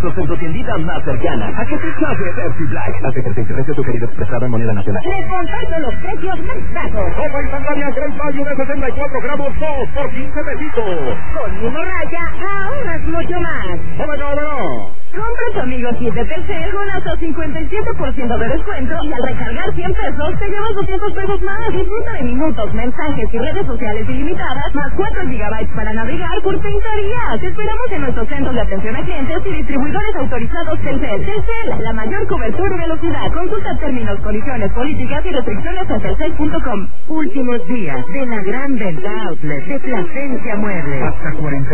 pesos en tu tiendita más cercana. ¿A qué te sabe Pepsi Black? Hace que el precio sugerido expresado en moneda nacional. Les comparto los precios más bajos. Sopa instantánea Great Value de 74 gramos 2 por 15 pesitos. Con Uno Raya ahorras mucho más. Compra tu amigo kit de Telcel con hasta 57% de descuento y al recargar 100 pesos te llevas 200 pesos más. Disfruta de minutos, mensajes y redes sociales ilimitadas más 4 gigabytes para navegar por 30 días. Te esperamos en nuestros centros de atención a clientes y distribuidores autorizados Telcel. Telcel, la mayor cobertura y velocidad. Consulta términos, condiciones, políticas y restricciones en telcel.com. Últimos días de la gran venta outlet de Plasencia Muebles. Hasta 40